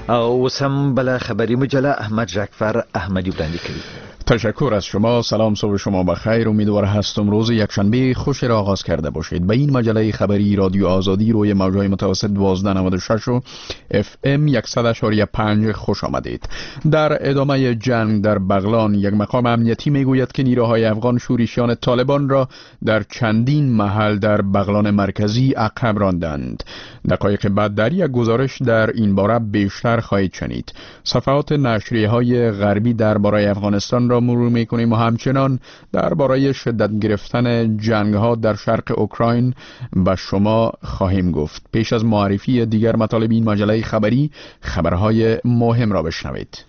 اوس هم بله خبری مجله احمد جعفر احمدی وړاندې کوي. تشکر از شما. سلام، صبح شما بخیر. امیدوار هستم روز یکشنبه خوش را آغاز کرده باشید. به این مجله خبری رادیو آزادی روی موجهای متوسط 1296 و FM 100.5 خوش آمدید. در ادامه جنگ در بغلان، یک مقام امنیتی میگوید که نیروهای افغان شورشیان طالبان را در چندین محل در بغلان مرکزی عقب راندند. دقایق بعد در یک گزارش در این باره بیشتر خواهید شنید. صفحات نشریه‌های غربی درباره افغانستان را مرور می‌کنیم و همچنان درباره شدت گرفتن جنگ‌ها در شرق اوکراین به شما خواهیم گفت. پیش از معرفی دیگر مطالب این مجله خبری، خبرهای مهم را بشنوید.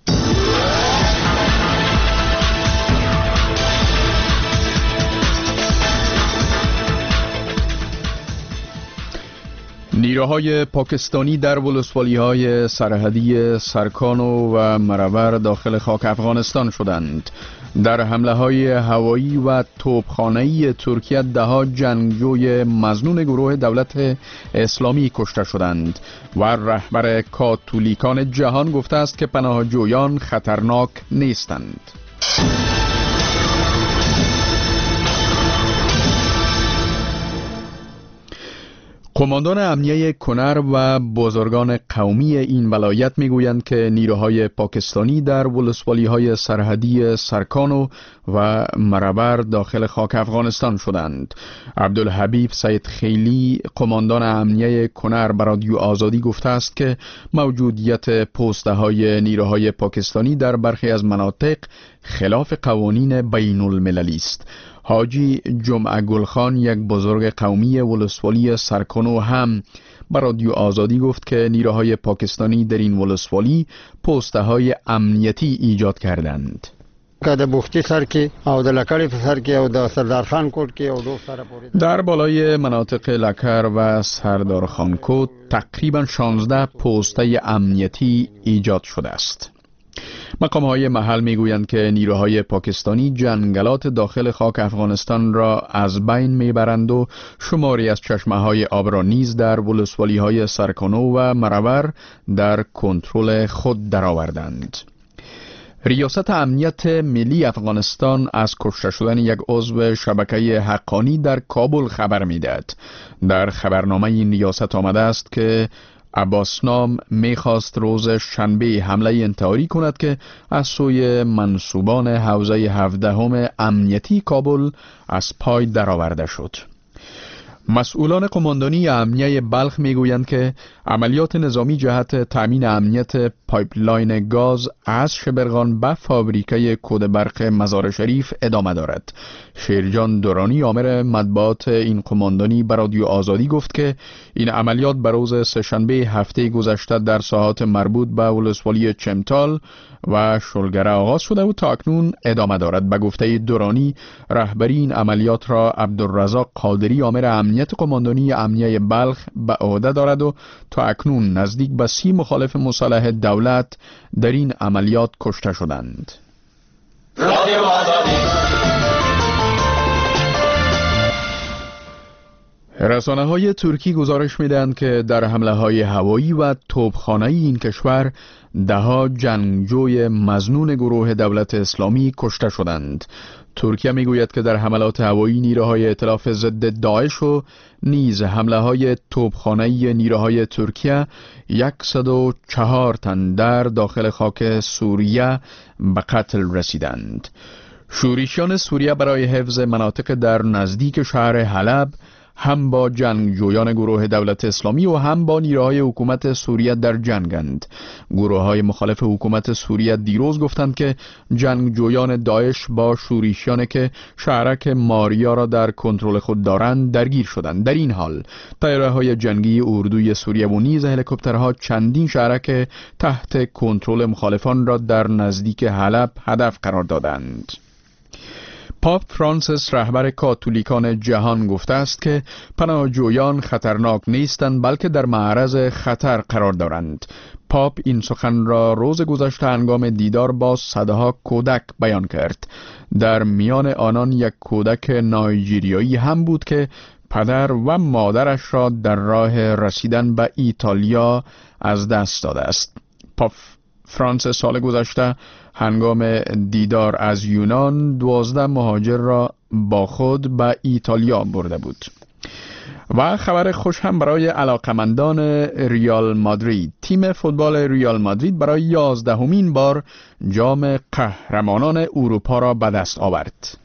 نیروهای پاکستانی در ولسوالی‌های سرحدی سرکانو و مرور داخل خاک افغانستان شدند. در حمله‌های هوایی و توپخانه‌ای ترکیه ده‌ها جنگجوی مظنون گروه دولت اسلامی کشته شدند و رهبر کاتولیکان جهان گفته است که پناهجویان خطرناک نیستند. قماندان امنیه کنر و بزرگان قومی این ولایت میگویند که نیروهای پاکستانی در ولسوالی‌های سرحدی سرکانو و مرور داخل خاک افغانستان شدند. عبدالحبیب سید خیلی قماندان امنیه کنر به رادیو آزادی گفته است که موجودیت پوسته‌های نیروهای پاکستانی در برخی از مناطق خلاف قوانین بین المللی است. حاجی جمعه گلخان، یک بزرگ قومی ولسوالی سرکانو، هم به رادیو آزادی گفت که نیروهای پاکستانی در این ولسوالی پوسته‌های امنیتی ایجاد کردند. در بالای مناطق لکر و سردارخان کوت تقریبا 16 پوسته امنیتی ایجاد شده است. مقام‌های محل میگویند که نیروهای پاکستانی جنگلات داخل خاک افغانستان را از بین میبرند و شماری از چشمه‌های آب را نیز در ولسوالی‌های سرکانو و مرور در کنترل خود درآوردند. ریاست امنیت ملی افغانستان از کشته شدن یک عضو شبکه حقانی در کابل خبر میدهد. در خبرنامه این ریاست آمده است که عباس نام میخواست روز شنبه حمله انتحاری کند که از سوی منصوبان حوزه 17 امنیتی کابل از پای درآورده شد. مسئولان قماندانی امنیه بلخ میگویند که عملیات نظامی جهت تامین امنیت پایپلاین گاز از شبرغان به فابریکه کود برق مزار شریف ادامه دارد. شیرجان دورانی آمر مطبوعات این قماندانی به رادیو آزادی گفت که این عملیات به روز سه‌شنبه هفته گذشته در ساحات مربوط به ولسوالی چمتال و شلگره آغاز شده و تا اکنون ادامه دارد. به گفته دورانی، رهبری این عملیات را عبدالرزاق قادری آمر امنیت قماندانی امنیه بلخ به عهده دارد و تا اکنون نزدیک به 30 مخالف مصالح دولت در این عملیات کشته شدند. رسانه‌های ترکی گزارش می‌دهند که در حمله‌های هوایی و توپخانه‌ای این کشور ده‌ها جنگجوی مظنون گروه دولت اسلامی کشته شدند. ترکیه میگوید که در حملات هوایی نیروهای ائتلاف ضد داعش و نیز حمله‌های توپخانه‌ای نیروهای ترکیه 104 تن در داخل خاک سوریه به قتل رسیدند. شورشیان سوریه برای حفظ مناطق در نزدیک شهر حلب هم با جنگجویان گروه دولت اسلامی و هم با نیروهای حکومت سوریه در جنگند. گروه‌های مخالف حکومت سوریه دیروز گفتند که جنگجویان داعش با شورشیان که شهرک ماریا را در کنترل خود دارند درگیر شدند. در این حال طیاره‌های جنگی اردوی سوریه و نیز هلیکوپترها چندین شهرک تحت کنترل مخالفان را در نزدیک حلب هدف قرار دادند. پاپ فرانسیس، رهبر کاتولیکان جهان، گفته است که پناهجویان خطرناک نیستند بلکه در معرض خطر قرار دارند. پاپ این سخن را روز گذشته هنگام دیدار با صدها کودک بیان کرد. در میان آنان یک کودک نایجیریایی هم بود که پدر و مادرش را در راه رسیدن به ایتالیا از دست داده است. پاپ فرانس سال گذشته هنگام دیدار از یونان 12 مهاجر را با خود به ایتالیا برده بود. و خبر خوش هم برای علاقمندان ریال مادرید. تیم فوتبال ریال مادرید برای 11مین بار جام قهرمانان اروپا را به دست آورد.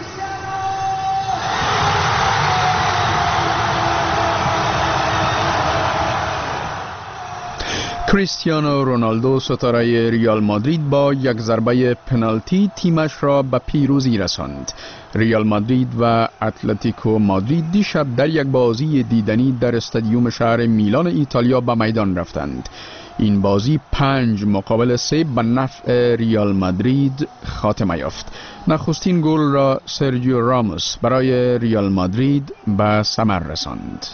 کریستیانو رونالدو ستاره ریال مادرید با یک ضربه پنالتی تیمش را به پیروزی رساند. ریال مادرید و اتلتیکو مادرید دیشب در یک بازی دیدنی در استادیوم شهر میلان ایتالیا به میدان رفتند. این بازی 5-3 به نفع ریال مادرید خاتمه یافت. نخستین گل را سرجیو راموس برای ریال مادرید به ثمر رساند.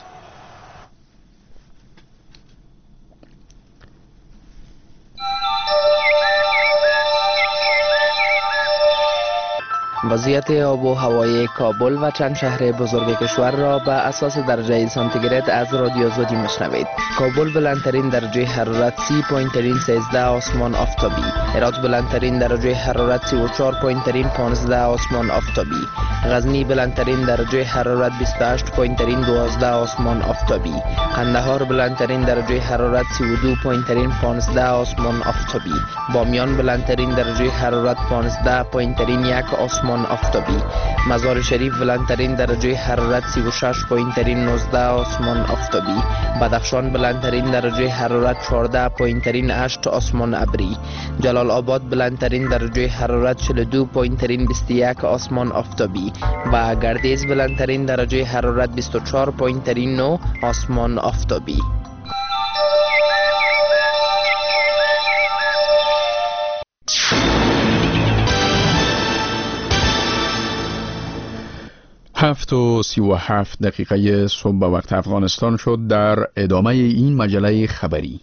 وضعیت آب و هوای کابل و چند شهر بزرگ کشور را به اساس درجه سانتیگراد از رادیو آزادی میشنوید. کابل بلندترین درجه حرارت 30.13 آسمان آفتابی، هرات بلندترین درجه حرارت 34.15 آسمان آفتابی، غزنی بلندترین درجه حرارت 28.12 آسمان آفتابی، قندهار بلندترین درجه حرارت 32.15 آسمان آفتابی، بامیان بلندترین درجه حرارت 15.1 آسمان آفتابی، مزار شریف بلندترین درجه حرارت 36.19 آسمان آفتابی، بدخشان بلندترین درجه حرارت 14.8 آسمان ابری، جلال آباد بلندترین درجه حرارت 42.21 آسمان آفتابی و گردیز بلندترین درجه حرارت 24.9 آسمان آفتابی. هفت و 37 دقیقه صبح به وقت افغانستان شد. در ادامه این مجله خبری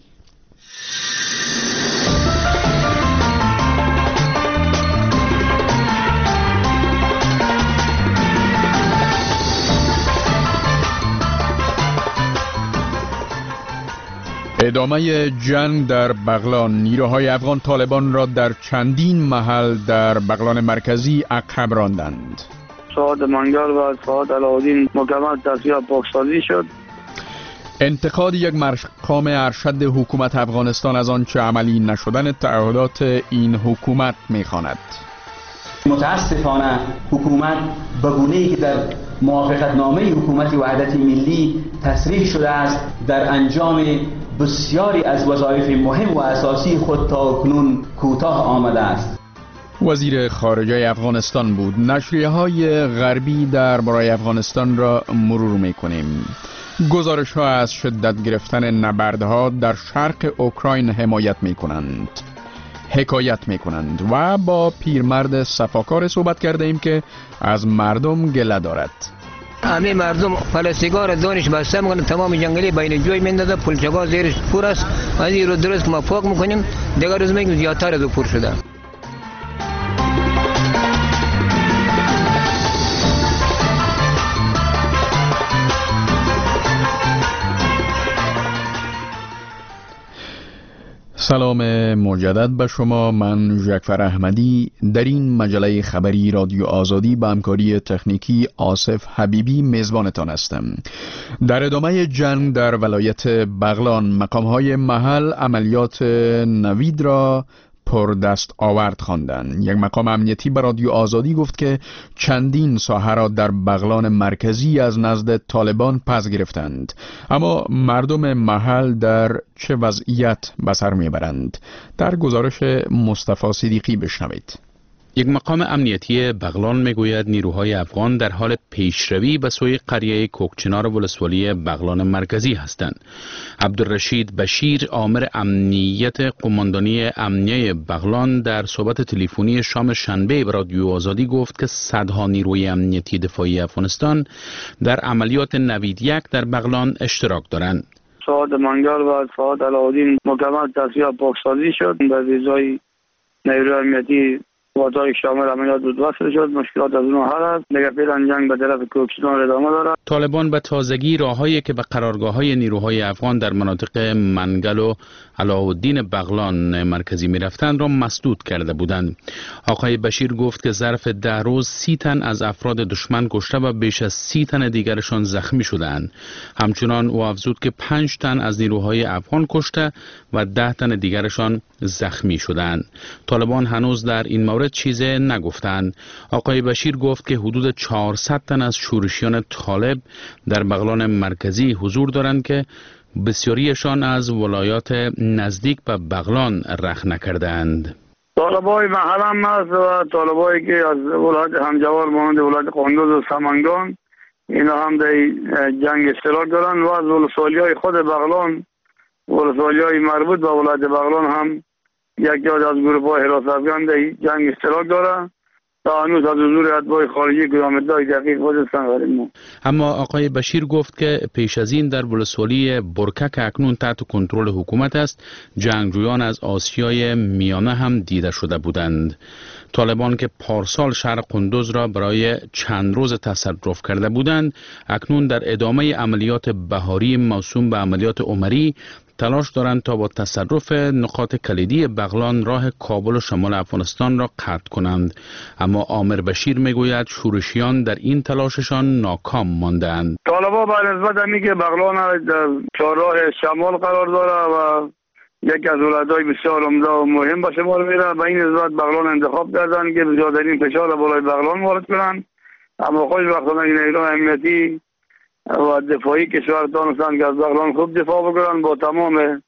ادامه جنگ در بغلان. نیروهای افغان طالبان را در چندین محل در بغلان مرکزی عقب راندند. سعاد منگل و سعاد علاءالدین مکمل تصفیه پاکسازی شد. انتقاد یک مقام ارشد حکومت افغانستان از آنچه عملی نشدن تعهدات این حکومت می‌خواند. متاسفانه حکومت به گونه‌ای که در موافقتنامه حکومت وحدت ملی تصریح شده است در انجام بسیاری از وظایف مهم و اساسی خود تا کنون کوتاه آمده است. وزیر خارجه افغانستان بود. نشریه‌های غربی درباره افغانستان را مرور می‌کنیم. گزارش‌ها از شدت گرفتن نبردها در شرق اوکراین حکایت می‌کنند و با پیرمرد صفاکار صحبت کرده ایم که از مردم گله دارد. همه مردم فلسیگار دانش بسته میکنن، تمام جنگلی بین جوی میندازه، پلچگاه زیرش پر است. از این رو درست که ما پاک میکنیم، دیگر روز میگیم زیادتر از او پر شده. سلام مجدد به شما. من جعفر احمدی در این مجله خبری رادیو آزادی با همکاری تکنیکی آصف حبیبی میزبانتان هستم. در ادامه جنگ در ولایت بغلان مقام‌های محل عملیات نوید را پر دست آورد خواندند. یک مقام امنیتی به رادیو آزادی گفت که چندین ساحه را در بغلان مرکزی از نزد طالبان پس گرفتند، اما مردم محل در چه وضعیت به سر میبرند؟ در گزارش مصطفی صدیقی بشنوید. یک مقام امنیتی بغلان میگوید نیروهای افغان در حال پیشروی به سوی قریه کوکچنار ولسوالی بغلان مرکزی هستند. عبدالرشید بشیر آمر امنیت قماندانی امنیه بغلان در صحبت تلفنی شام شنبه به رادیو آزادی گفت که صدها نیروی امنیتی دفاعی افغانستان در عملیات نوید یک در بغلان اشتراک دارند. سعاد منگل و سعاد علاءالدین مکمل تصفیه پاکسازی شد. در ویزای نیروی امنیتی قوات‌های شامل عملیات بود وصل شد، مشکلات از اونها حل است. دیگه فعلا جنگ به طرف کوکچنار ادامه دارد. طالبان به تازگی راههایی که به قرارگاه‌های نیروهای افغان در مناطق منگل و علاءالدین بغلان مرکزی می‌رفتند را مسدود کرده بودند. آقای بشیر گفت که ظرف 10 روز 30 تن از افراد دشمن کشته و بیش از 30 تن دیگرشان زخمی شدند. همچنان او افزود که 5 تن از نیروهای افغان کشته و 10 تن دیگرشان زخمی شدند. طالبان هنوز در این مورد چیزی نگفتند. آقای بشیر گفت که حدود 400 تن از شورشیان طالب در بغلان مرکزی حضور دارند که بسیاریشان از ولایات نزدیک به بغلان رخ نکردند. طالبای محل هم هست و طالبایی که از ولایت همجوار مانند ولایت قندوز و سمنگان اینا هم در جنگ اشتراک دارند و از ولسوالی‌های خود بغلان، ولسوالی‌های مربوط به ولایت بغلان هم یکی از گروه‌های حراست افغان در جنگ اشتراک دارند. تا هنوز از حضور اتباع خارجی کدام ادعای دقیق خودشان غریب. اما آقای بشیر گفت که پیش از این در ولسوالی برکک اکنون تحت کنترل حکومت است، جنگجویان از آسیای میانه هم دیده شده بودند. طالبان که پارسال شهر قندوز را برای چند روز تصرف کرده بودند، اکنون در ادامه عملیات بهاری موسوم به عملیات عمری تلاش دارند تا با تصرف نقاط کلیدی بغلان راه کابل و شمال افغانستان را قطع کنند. اما عامر بشیر میگوید شورشیان در این تلاششان ناکام ماندند. طالبان به نسبت همی که بغلان در چهارراه شمال قرار داره و یکی از ولایت‌های بسیار عمده و مهم به شمار میره، به این نسبت بغلان انتخاب کردند که زیادترین فشار بالای بغلان وارد کنند. اما خوشبختانه نیروهای امنیتی و دفاعی کشور دانستند که از بغلان خوب دفاع بکنند. با تمام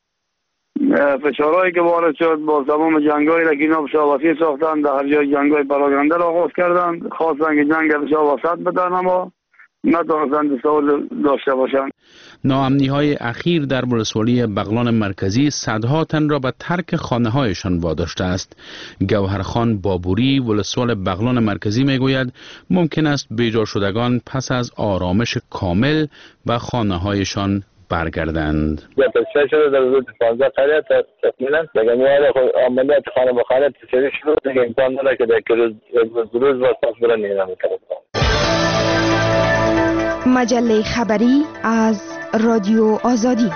فشارهایی که وارد شد، با تمام جنگایی که اینا بشاوسی ساختند، در هر جای جنگای پراگنده را آغاز کردند، خواستند که جنگ بشاوسط بدن اما نتوانستند دستاورد داشته باشند. ناامنی‌های اخیر در ولسوالی بغلان مرکزی صدها تن را به ترک خانه‌هایشان واداشته است. گوهرخان بابوری ولسوال بغلان مرکزی میگوید ممکن است بیجا شدگان پس از آرامش کامل به خانه‌هایشان برگردند. تصفیه شده در حدود 15 قریه تکمیلا دیگه میاد عملیات خانه به خانه تشریح شده دیگه امکان داره که در روز و تصویر نیرا میکنه. مجله خبری از رادیو آزادی.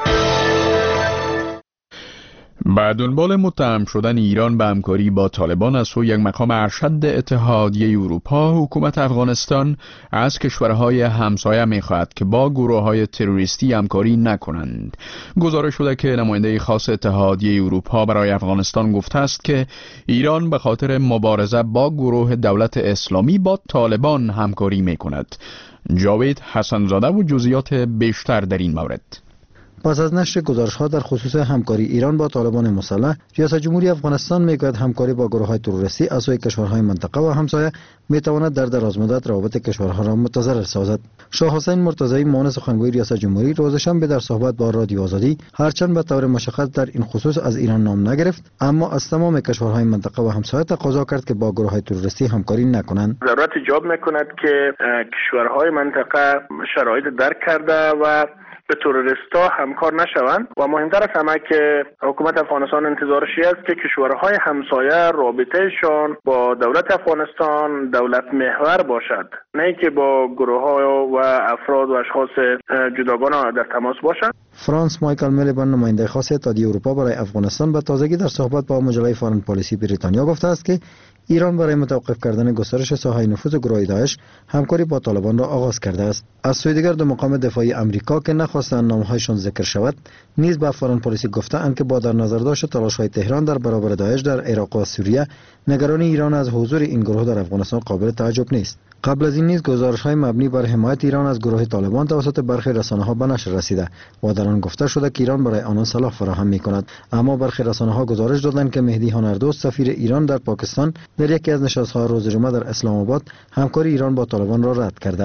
به دنبال متهم شدن ایران به همکاری با طالبان از سوی یک مقام ارشد اتحادیه اروپا، حکومت افغانستان از کشورهای همسایه می‌خواهد که با گروه‌های تروریستی همکاری نکنند. گزارش شده که نماینده خاص اتحادیه اروپا برای افغانستان گفته است که ایران به خاطر مبارزه با گروه دولت اسلامی با طالبان همکاری می‌کند. جاوید حسن‌زاده و جزئیات بیشتر در این مورد. پس از نشر گزارش‌ها در خصوص همکاری ایران با طالبان مسلح، ریاست جمهوری افغانستان میگوید همکاری با گروه‌های تروریستی از سوی کشورهای منطقه و همسایه میتواند در درازمدت روابط کشورها را متضرر سازد. شاه حسین مرتضوی معاون سخنگوی ریاست جمهوری روز شنبه در صحبت با رادیو آزادی هرچند به طور مشخص در این خصوص از ایران نام نگرفت، اما از تمام کشورهای منطقه و همسایه تقاضا کرد که با گروه‌های تروریستی همکاری نکنند. ضرورت ایجاب می‌کند که کشورهای منطقه شرایط درک کرده و به تروریستا همکار نشوند و مهمتر از همه که حکومت افغانستان انتظارش است که کشورهای همسایه رابطهشان با دولت افغانستان دولت محور باشد، نه که با گروه‌ها و افراد و اشخاص جداگانه در تماس باشند. فرانس مایکل میلیبان نماینده خاص اتحادیه اروپا برای افغانستان به تازگی در صحبت با مجله فارن پالیسی بریتانیا گفته است که ایران برای متوقف کردن گسترش ساحه نفوذ گروه داعش همکاری با طالبان را آغاز کرده است. از سوی دیگر دو مقام دفاعی امریکا که نخواستند نامهایشان ذکر شود، نیز به فارن پالیسی گفته‌اند که با در نظر داشت تلاش‌های تهران در برابر داعش در عراق و سوریه، نگرانی ایران از حضور این گروه در افغانستان قابل تعجب نیست. قبل از این نیز گزارش‌های مبنی بر حمایت ایران از گروه طالبان توسط برخی رسانه‌ها به نشر رسیده و در آن گفته شده که ایران برای آنان سلاح فراهم می‌کند، اما برخی رسانه‌ها گزارش دادند که مهدی هنردوست سفیر ایران در پاکستان در یکی از نشست‌های روز جمعه در اسلام آباد همکاری ایران با طالبان را رد کرده است.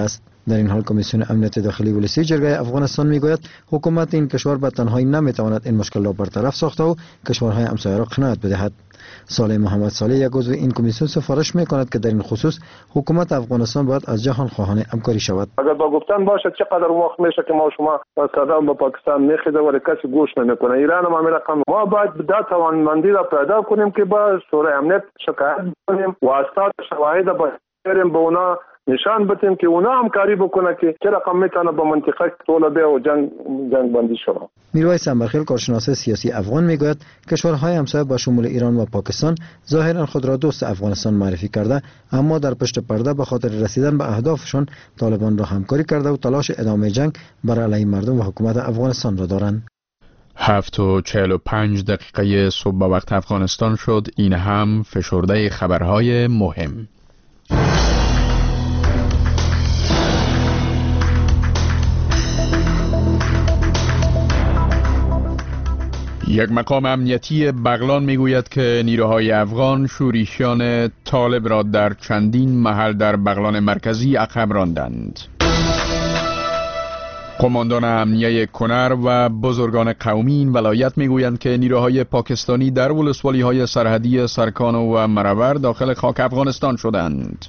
در این حال کمیسیون امنیت داخلی ولسی جرگه افغانستان میگوید حکومت این کشور به تنهایی نمیتواند این مشکل را برطرف ساخته و کشورهای همسایه را قناعت بدهد. صالح محمد صالح یک عضو این کمیسیون سفارش میکند که در این خصوص حکومت افغانستان باید از جهان خواهان همکاری شود. اگر با گفتن باشد چقدر وقت میشه که ما شما صدام به پاکستان میخیده ولی کسی گوش نمیکنه. ایران هم همین رقم. ما باید دا توانمندی را پیدا کنیم که با شورای امنیت شکایت کنیم و اسناد شواهد بریم به اونا نشان بدیم که اونا همکاری بکنه که چه رقم میتونه به منطقه طولبه و جنگ بندی شود. میرویس انبرخیل کارشناس سیاسی افغان میگوید کشورهای همسایه با شمول ایران و پاکستان ظاهرا خود را دوست افغانستان معرفی کرده، اما در پشت پرده به خاطر رسیدن به اهدافشان طالبان را همکاری کرده و تلاش ادامه جنگ بر علیه مردم و حکومت افغانستان را دارند. 7:45 صبح به وقت افغانستان شد. این هم فشرده خبرهای مهم. یک مقام امنیتی بغلان میگوید که نیروهای افغان شورشیان طالب را در چندین محل در بغلان مرکزی عقب راندند. قماندان امنیه کنر و بزرگان قومی این ولایت میگویند که نیروهای پاکستانی در ولسوالی‌های سرحدی سرکانو و مرور داخل خاک افغانستان شدند.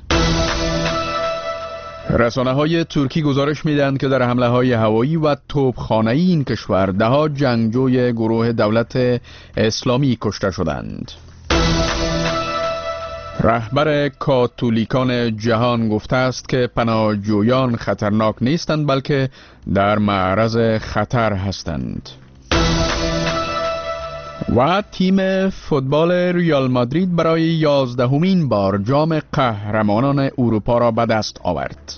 رسانه‌های ترکی گزارش می‌دهند که در حمله‌های هوایی و توپخانه‌ای این کشور ده‌ها جنگجوی گروه دولت اسلامی کشته شدند. رهبر کاتولیکان جهان گفته است که پناهجویان خطرناک نیستند بلکه در معرض خطر هستند. و تیم فوتبال ریال مادرید برای 11مین بار جام قهرمانان اروپا را به دست آورد.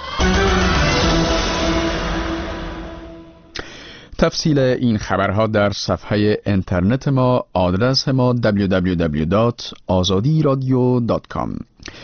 تفصیل این خبرها در صفحه اینترنت ما، آدرس ما www.azadiradio.com.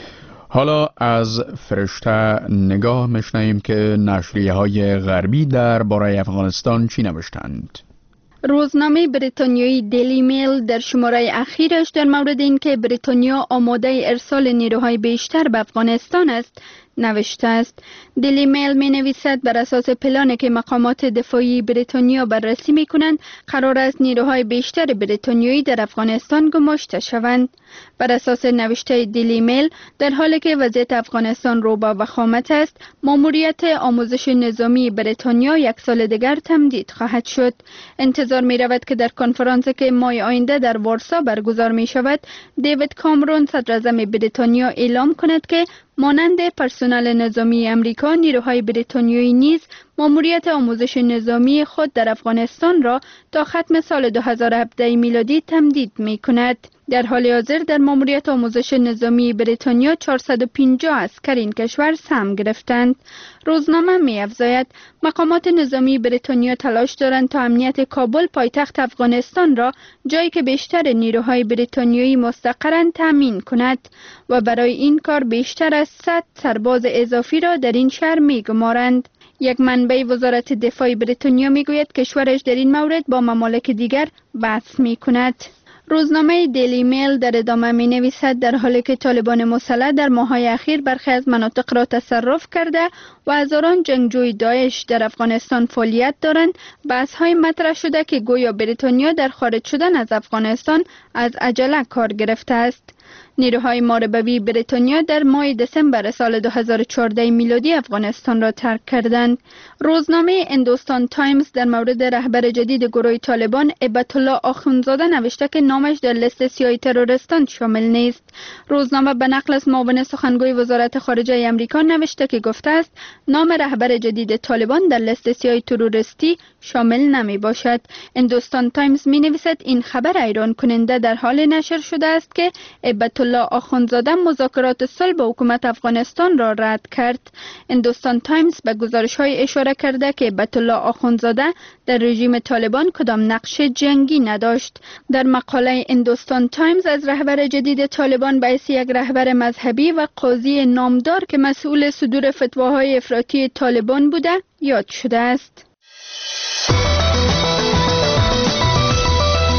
حالا از فرشته نگاه میشنویم که نشریه‌های غربی درباره افغانستان چی نوشتند. روزنامه بریتانیایی دیلی میل در شماره اخیرش در مورد اینکه بریتانیا آماده ارسال نیروهای بیشتر به افغانستان است نوشته است. دیلی میل می نویسد بر اساس پلانی که مقامات دفاعی بریتانیا بررسی می کنند قرار است نیروهای بیشتر بریتانیایی در افغانستان گماشته شوند. بر اساس نوشته دیلی میل در حالی که وضعیت افغانستان رو با وخامت است، ماموریت آموزش نظامی بریتانیا یک سال دیگر تمدید خواهد شد. انتظار می رود که در کنفرانسی که ماه آینده در وارسا برگزار می شود، دیوید کامرون صدر اعظم بریتانیا اعلام کند که مانند پرسنل نظامی امریکا، نیروهای بریتانیایی نیز ماموریت آموزش نظامی خود در افغانستان را تا ختم سال 2017 میلادی تمدید می کند. در حال حاضر در ماموریت آموزش نظامی بریتانیا 450 عسکر این کشور سهم گرفتند. روزنامه می افزاید مقامات نظامی بریتانیا تلاش دارند تا امنیت کابل پایتخت افغانستان را، جایی که بیشتر نیروهای بریتانیایی مستقرند، تامین کند و برای این کار بیشتر از 100 سرباز اضافی را در این شهر می گمارند. یک منبع وزارت دفاع بریتانیا می گوید کشورش در این مورد با ممالک دیگر بحث می کند. روزنامه دیلی میل در ادامه می نویسد در حالی که طالبان مسلح در ماه‌های اخیر برخی از مناطق را تصرف کرده و هزاران جنگجوی داعش در افغانستان فعالیت دارند، بحث‌های مطرح شده که گویا بریتانیا در خارج شدن از افغانستان از عجله کار گرفته است. نیروهای ماربوی بریتانیا در ماه دسامبر سال 2014 میلادی افغانستان را ترک کردند. روزنامه هندوستان تایمز در مورد رهبر جدید گروه طالبان هیبت الله آخوندزاده نوشته که نامش در لیست سیاه تروریستان شامل نیست. روزنامه به نقل از معاون سخنگوی وزارت خارجه آمریکا نوشته که گفته است نام رهبر جدید طالبان در لیست سیاه تروریستی شامل نمی باشد. هندوستان تایمز می نویسد این خبر حیران کننده در حال نشر شده است که هیبت الله آخوندزاده مذاکرات صلح با حکومت افغانستان را رد کرد. هندوستان تایمز به گزارش‌های اشاره کرده که هیبت الله آخوندزاده در رژیم طالبان کدام نقش جنگی نداشت. در مقاله هندوستان تایمز از رهبر جدید طالبان به حیث یک رهبر مذهبی و قاضی نامدار که مسئول صدور فتواهای افراطی طالبان بوده یاد شده است.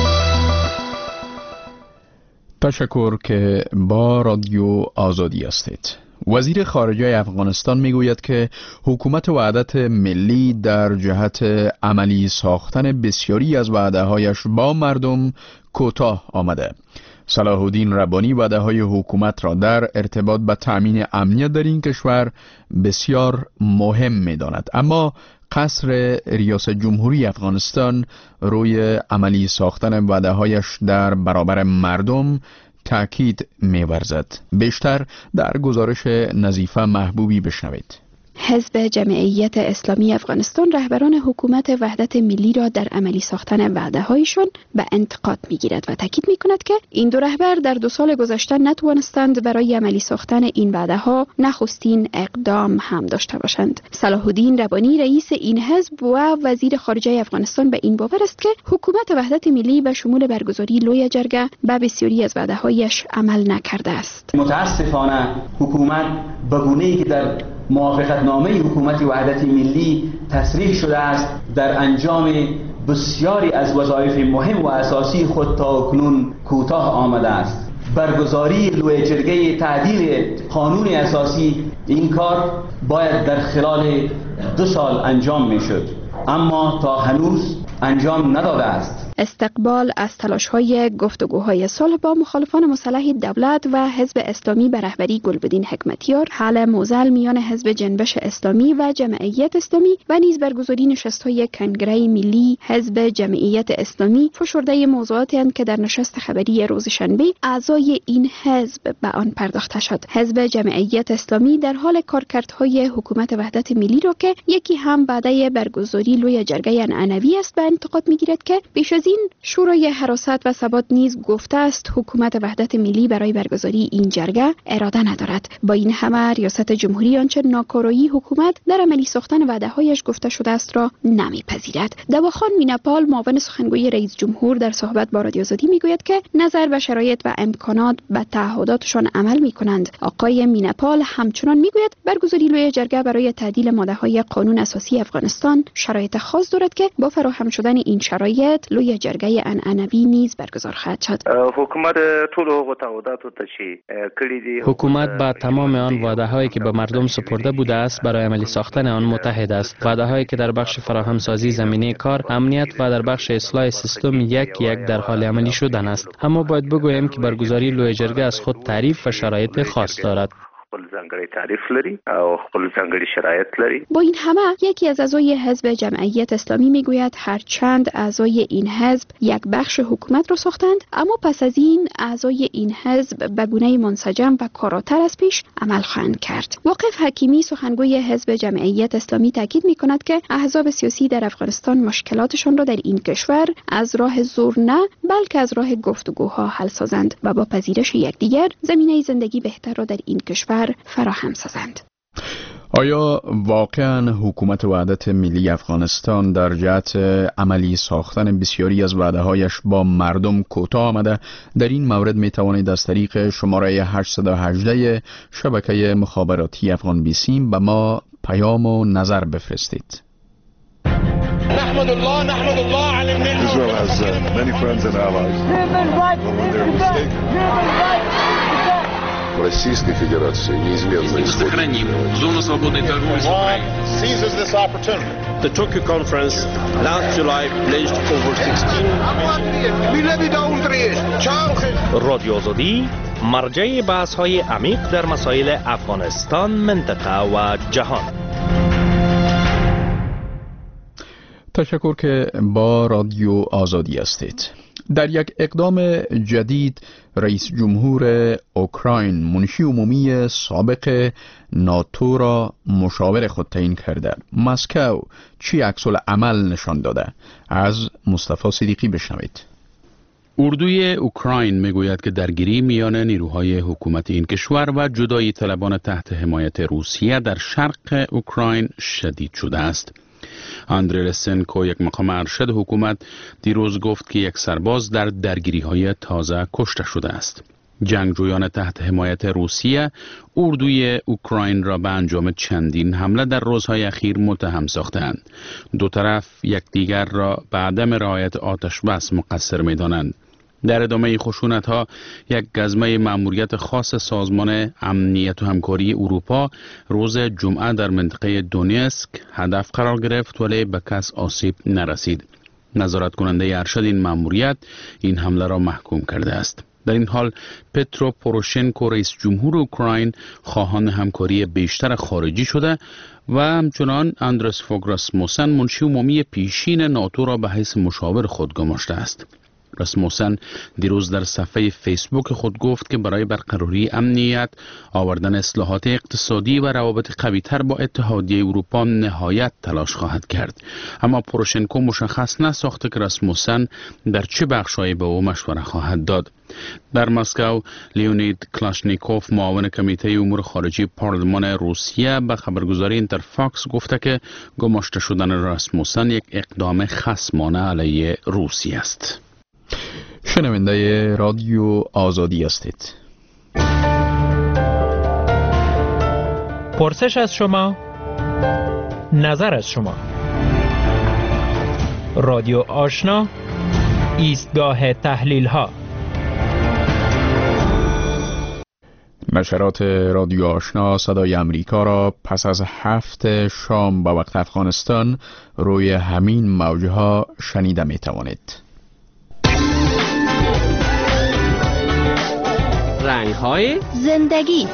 تشکر که با رادیو آزادی هستید. وزیر خارجه افغانستان میگوید که حکومت وحدت ملی در جهت عملی ساختن بسیاری از وعده‌هایش با مردم کوتاه آمده. صلاح الدین ربانی وعده‌های حکومت را در ارتباط به تأمین امنیت در این کشور بسیار مهم می‌داند، اما قصر ریاست جمهوری افغانستان روی عملی ساختن وعده‌هایش در برابر مردم تأکید می‌ورزد. بیشتر در گزارش نظیفه محبوبی بشنوید. حزب جمعیت اسلامی افغانستان رهبران حکومت وحدت ملی را در عملی ساختن وعده‌هایشان به انتقاد می‌گیرد و تاکید می‌کند که این دو رهبر در 2 سال گذشته نتوانستند برای عملی ساختن این وعده‌ها نخستین اقدام هم داشته باشند. صلاح الدین ربانی رئیس این حزب و وزیر خارجه افغانستان به این باور است که حکومت وحدت ملی به شمول برگزاری لوی جرگه به بسیاری از وعده‌هایش عمل نکرده است. متاسفانه حکومت به گونه‌ای که در موافقتنامه حکومت وحدت ملی تصریح شده است در انجام بسیاری از وظایف مهم و اساسی خود تا اکنون کوتاه آمده است. برگزاری لوی جرگه تعدیل قانون اساسی این کار باید در خلال 2 سال انجام می شد، اما تا هنوز انجام نداده است. استقبال از تلاش‌های گفتگوهای صلح با مخالفان مسلح دولت و حزب اسلامی به رهبری گلبدین حکمتیار، حل موزل میان حزب جنبش اسلامی و جمعیت اسلامی و نیز برگزاری نشست‌های کنگره ملی حزب جمعیت اسلامی فشرده موضوعاتی اند که در نشست خبری روز شنبه اعضای این حزب به آن پرداخته شد. حزب جمعیت اسلامی در حال کارکردهای حکومت وحدت ملی را که یکی هم وعده برگزاری لوی جرگه عنعنوی است به انتقاد می‌گیرد که بیش از این شورای حراست و ثبات نیز گفته است حکومت وحدت ملی برای برگزاری این جرگه اراده ندارد. با این همه ریاست جمهوری آنچه ناکارایی حکومت در عملی ساختن وعده‌هایش گفته شده است را نمیپذیرد. دواخان میناپال معاون سخنگوی رئیس جمهور در صحبت با رادیو آزادی میگوید که نظر به شرایط و امکانات به تعهداتشان عمل میکنند. آقای میناپال همچنان میگوید برگزاری لوی جرگه برای تعدیل ماده‌های قانون اساسی افغانستان شرایط خاص دارد که با فراهم شدن این شرایط لوی جرگه عنعنوی نیز برگزار خواهد شد. حکومت با تمام آن وعده‌هایی که به مردم سپرده بوده است برای عملی ساختن آن متحد است. وعده‌هایی که در بخش فراهمسازی زمینه کار، امنیت و در بخش اصلاح سیستم یک در حال عملی شدن است. اما باید بگوییم که برگزاری لوی جرگه از خود تعریف و شرایط خاص دارد. تعریف لري او خپل ځانګړي شرایط لري. با این همه یکی از اعضای حزب جمعیت اسلامی میگوید هرچند اعضای این حزب یک بخش حکومت را ساختند، اما پس از این اعضای این حزب به گونه منسجم و کاراتر از پیش عمل خواهند کرد. واقف حکیمی سخنگوی حزب جمعیت اسلامی تاکید میکند که احزاب سیاسی در افغانستان مشکلاتشان را در این کشور از راه زور نه بلکه از راه گفتگوها حل سازند و با پذیرش یکدیگر زمینه زندگی بهتر را در این کشور فراهم سازند. آیا واقعا حکومت وحدت ملی افغانستان در جهت عملی ساختن بسیاری از وعده‌هایش با مردم کوتاه آمده؟ در این مورد می توانید از طریق شماره 818 شبکه مخابراتی افغان بیسیم به ما پیام و نظر بفرستید. نحمد الله على النعمة. Israel has many friends and allies. Российской Федерации неизменно сохраним зону свободной торговли с Украиной. Seizes this opportunity. The Tokyo conference last July pledged over 16 رادیو آزادی مرجع بحث‌های عمیق در مسائل افغانستان، منطقه و جهان. تشکر که با رادیو آزادی هستید. در یک اقدام جدید رئیس جمهور اوکراین منشی عمومی سابق ناتو را مشاور خود تعیین کرده. مسکو چی عکس‌العمل نشان داده؟ از مصطفی صدیقی بشنوید. اردوی اوکراین میگوید که درگیری میان نیروهای حکومت این کشور و جدایی طلبان تحت حمایت روسیه در شرق اوکراین شدید شده است. اندری لسنکو، یک مقام ارشد حکومت، دیروز گفت که یک سرباز در درگیری‌های تازه کشته شده است. جنگجویان تحت حمایت روسیه اردوی اوکراین را به انجام چندین حمله در روزهای اخیر متهم ساختند. دو طرف یکدیگر را به عدم رعایت آتش بس مقصر می‌دانند. در ادامه خشونت‌ها یک گزمه مأموریت خاص سازمان امنیت و همکاری اروپا روز جمعه در منطقه دونیتسک هدف قرار گرفت ولی به کس آسیب نرسید. نظارت کننده ارشد این مأموریت این حمله را محکوم کرده است. در این حال پترو پوروشنکو رئیس جمهور اوکراین خواهان همکاری بیشتر خارجی شده و همچنان اندرس فوگ راسموسن منشی عمومی پیشین ناتو را به حیث مشاور خود گماشته است. راسموسن دیروز در صفحه فیسبوک خود گفت که برای برقراری امنیت، آوردن اصلاحات اقتصادی و روابط قوی‌تر با اتحادیه اروپا نهایت تلاش خواهد کرد. اما پوروشنکو مشخص نساخته که راسموسن در چه بخش‌هایی به او مشوره خواهد داد. در مسکو لیونید کلاشنیکوف معاون کمیته امور خارجی پارلمان روسیه به خبرگزاری اینترفاکس گفته که گماشته شدن راسموسن یک اقدام خصمانه علیه روسیه است. شنونده رادیو آزادی هستید. پرسش از شما، نظر از شما. رادیو آشنا، ایستگاه تحلیل ها. نشرات رادیو آشنا صدای امریکا را پس از 7 شام به وقت افغانستان روی همین موجها شنیده می توانید. رنگ‌های زندگی.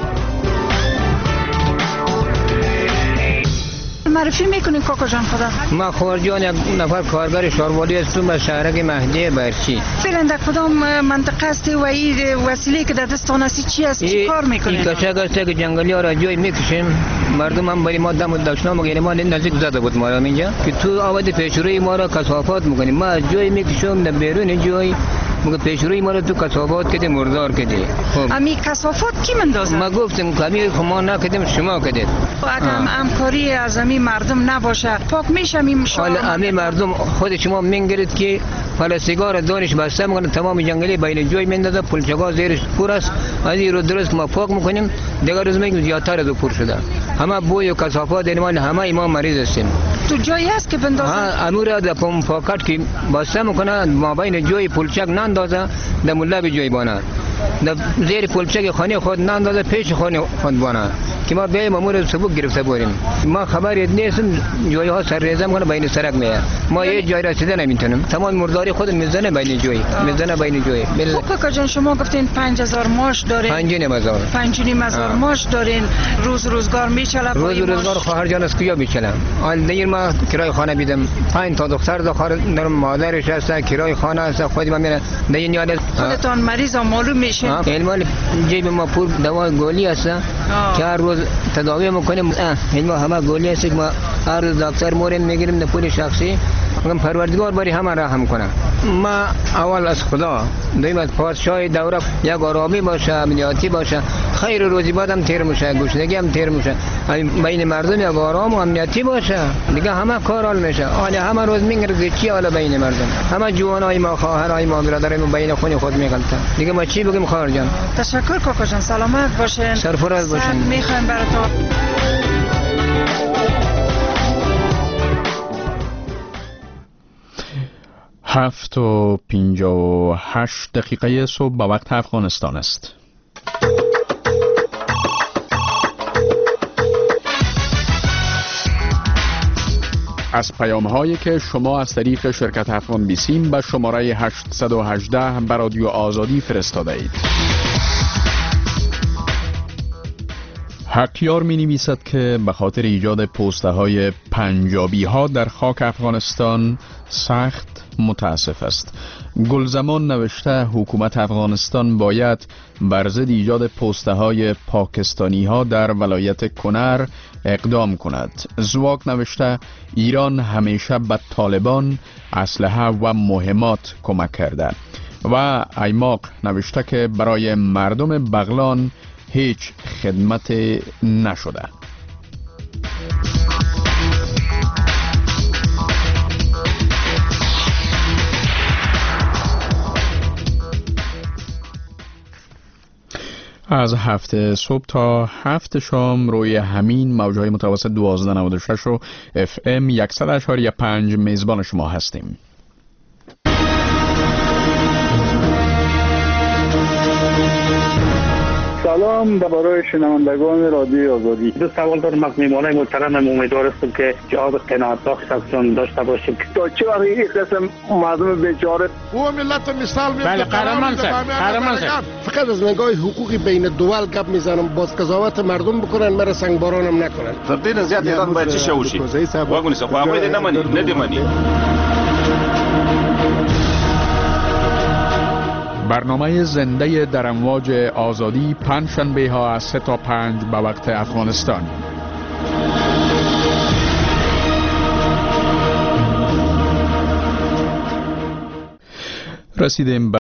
معرفی میکنین کاکا جان خدا؟ ما خورجان یک نفر کارگر شاروالی هستم به شهرک مهدی برچی. فعلا در کدام منطقه است و این وسیله که در دستان است چی است؟ چی کار میکنین؟ این کشک است که جنگلی ها را جای میکشیم. مردم هم برای ما دم داشتن مگه ما نزدیک زده بود ما را اینجا که تو آمده پیشروی ما را کثافات میکنیم. ما جای میکشیم در بیرون جای مگه پیشروی ما را تو کثافات کده مردار کده. خب امی کثافات کی مندازه؟ ما گفتیم کمی ما نکردیم شما کدید. اگر همکاری از امی مردم نباشه پاک میشه می حالا امی مردم خود شما میگیرید که فلسیگار دانش بسته میکنه تمام جنگلی بین جای میندازه پلچگاه زیرش پر است. از این رو درست ما پاک میکنیم دیگر روز میگیم زیادتر از پر شده. همه بوی و کثافات اینمان همه ما مریض هستیم. تو جایی است که بندازه؟ امور در پاکت که بسته میکنه ما بین جای پلچک نندازه در ملاب جای بانه در زیر پلچک خانه خود نندازه پیش خانه خود بانه که ما بیایم امور سبک گرفته بوریم. ما خبری نیستم جای ها سر ریزه میکنه بین سرک میه ما یه جای رسیده نمیتونیم تمام مرداری خود میزنه بین جای میزنه بین جای. کاکا جان شما گفتین 5000 ماش دارین؟ 5000 ماش دارین. روزگار میچله؟ روزگار خواهر جان از کجا میچله؟ حال دیر ما کرای خانه بیدم 5 تا دختر دختر مادرش هست کرای خانه است خودی ما میره دین یاد خودتان مریض و معلوم میشه. علم جیب ما پول دوا گولی است که هر روز تداوی میکنیم. ما همه گولی است که ما هر روز دکتر موریم میگیریم در پول شخصی. میگم پروردگار بری همه رحم کنه. ما اول از خدا دویم از پادشاه دوره یک آرامی باشه امنیتی باشه خیر روزی بعدم تیر میشه گوشنگی هم تیر میشه بین مردم یک آرام و امنیتی باشه دیگه همه کار حال میشه. حالا همه روز میگرزه چی حالا بین مردم همه جوانای ما خواهرای ما برادرای ما بین خون خود میگلته دیگه ما چی بگیم خواهر جان؟ تشکر کاکا جان سلامت باشین سرفراز باشین. میخوایم براتون 7:58 صبح به وقت افغانستان است. از پیام هایی که شما از طریق شرکت افغان بیسیم به شماره 818 به رادیو آزادی فرستاده اید. حقیار می نویسد که به خاطر ایجاد پوسته های پنجابی ها در خاک افغانستان سخت متاسف است. گلزمان نوشته حکومت افغانستان باید بر ضد ایجاد پوسته های پاکستانی ها در ولایت کنر اقدام کند. زواک نوشته ایران همیشه به طالبان اسلحه و مهمات کمک کرده. و ایماق نوشته که برای مردم بغلان هیچ خدمت نشده. از 7 صبح تا 7 شام روی همین موجهای متوسط 1296 و FM 100.5 میزبان شما هستیم. سلام برای شنوندگان رادیو آزادی. دو سوال دارم از میهمانای محترم. امیدوار هستم که جواب قناعت بخشتون داشته باشیم. تا چه وقت این قسم مردم بیچاره او ملت مثال میاد. بله قهرمان صاحب، فقط از نگاه حقوقی بین دول گپ میزنم. باز قضاوت مردم بکنن، مرا سنگبارانم نکنن. تردید زیاد ایران باید چه شوشی؟ واگونی سه خواهی ندیمانی. برنامه زنده در امواج آزادی پنجشنبه ها از 3 تا 5 به وقت افغانستان. رسیدیم